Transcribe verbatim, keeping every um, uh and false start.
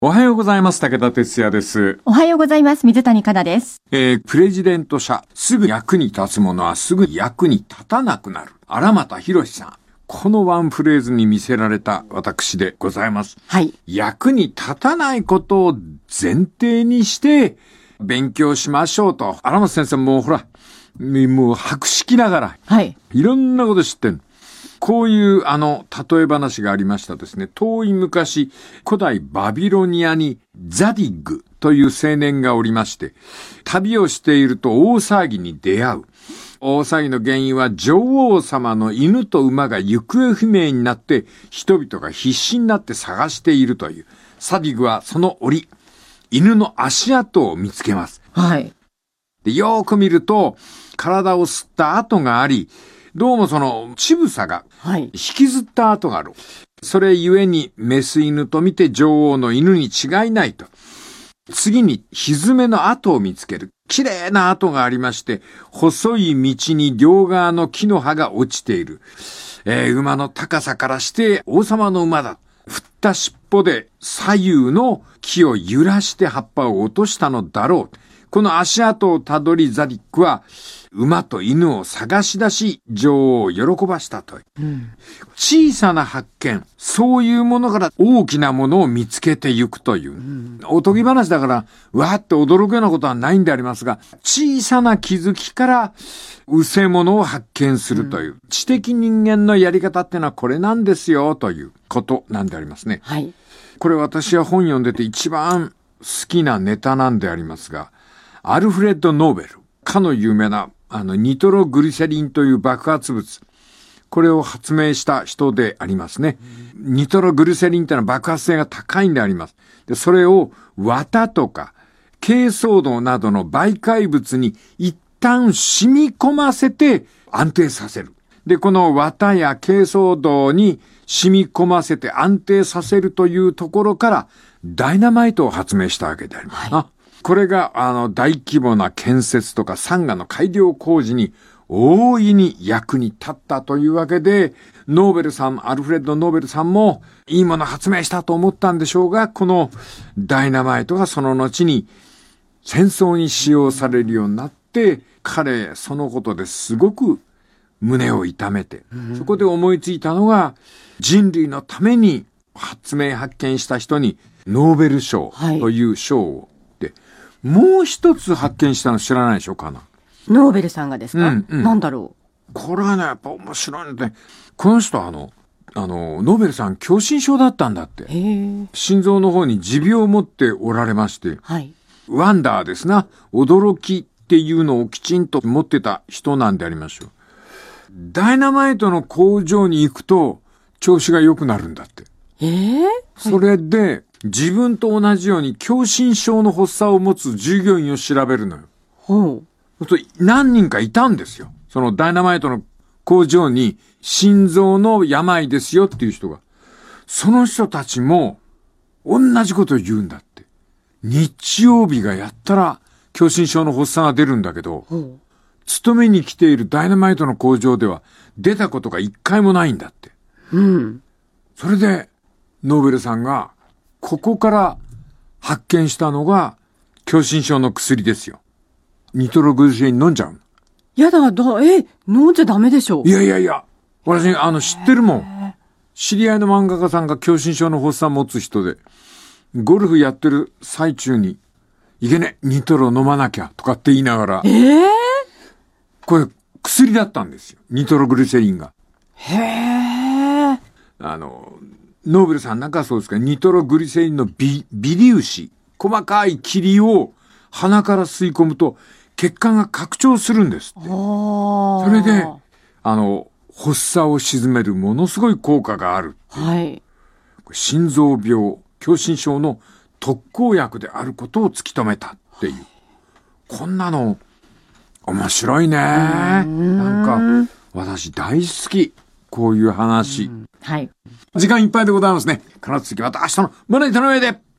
おはようございます。武田哲也です。 おはようございます。水谷香奈です。 えー、プレジデント社、すぐ役に立つものはすぐ役に立たなくなる。荒俣博さん。このワンフレーズに見せられた私でございます。 はい。 役に立たないことを前提にして勉強しましょうと。荒俣先生もほら、もう博識ながら、 はい。 いろんなこと知ってる。こういうあの例え話がありましたですね。遠い昔、古代バビロニアにザディッグという青年がおりまして、旅をしていると大騒ぎに出会う。大騒ぎの原因は女王様の犬と馬が行方不明になって人々が必死になって探しているという。ザディッグはその折、犬の足跡を見つけます。 はい。 で、よーく見ると体を吸った跡があり、どうもその乳房が引きずった跡がある。はい、それゆえにメス犬と見て女王の犬に違いないと。次にひづめの跡を見つける。綺麗な跡がありまして、細い道に両側の木の葉が落ちている。えー、馬の高さからして王様の馬だ。振った尻尾で左右の木を揺らして葉っぱを落としたのだろう。この足跡をたどりザディックは馬と犬を探し出し女王を喜ばしたという、うん、小さな発見、そういうものから大きなものを見つけていくという、うん、おとぎ話だからわーって驚くようなことはないんでありますが、小さな気づきからうせものを発見するという、うん、知的人間のやり方ってのはこれなんですよということなんでありますね。 はい、 これ私は本読んでて一番好きなネタなんでありますが、アルフレッド・ノーベル、かの有名なあのニトログリセリンという爆発物、これを発明した人でありますね。ニトログリセリンというのは爆発性が高いんであります。で、それを綿とか珪藻土などの媒介物に一旦染み込ませて安定させる。で、この綿や珪藻土に染み込ませて安定させるというところからダイナマイトを発明したわけでありますな。はい、これがあの大規模な建設とか山河の改良工事に大いに役に立ったというわけで、ノーベルさん、アルフレッド・ノーベルさんもいいもの発明したと思ったんでしょうが、このダイナマイトがその後に戦争に使用されるようになって、彼そのことですごく胸を痛めて、そこで思いついたのが人類のために発明発見した人にノーベル賞という賞を、はい、もう一つ発見したの知らないでしょうかな。 ノーベルさんがですか、 うんうん、 なんだろう。 これはね、やっぱ面白いので、この人はあの、あの、ノーベルさん狭心症だったんだって。 へー。 心臓の方に持病を持っておられまして、 はい、 ワンダーですな、驚きっていうのをきちんと持ってた人なんでありましょう。ダイナマイトの工場に行くと調子が良くなるんだって。 えー、 それで、自分と同じように狭心症の発作を持つ従業員を調べるのよ。 ほう。 と何人かいたんですよ。そのダイナマイトの工場に心臓の病ですよっていう人が。その人たちも同じことを言うんだって。日曜日がやったら狭心症の発作が出るんだけど、勤めに来ているダイナマイトの工場では出たことが一回もないんだって。 うん。 それでノーベルさんがここから発見したのが狭心症の薬ですよ。ニトログリセリン飲んじゃう。 やだ、だ、え、飲んじゃダメでしょ。 いやいやいや、私、あの、知ってるもん。知り合いの漫画家さんが狭心症の発作を持つ人で、ゴルフやってる最中に、いけね、ニトロ飲まなきゃとかって言いながら、 えー、 これ薬だったんですよ。ニトログリセリンが。 へー。 あの、ノーベルさんなんかそうですか、ニトログリセリンの微、微粒子、細かい霧を鼻から吸い込むと血管が拡張するんですって。それで、あの、発作を鎮めるものすごい効果がある。 はい。 心臓病、狭心症の特効薬であることを突き止めたっていう。こんなの、面白いね。なんか、私大好き。こういう話。 はい。 時間いっぱいでございますね。この続きまた明日の胸板の上で。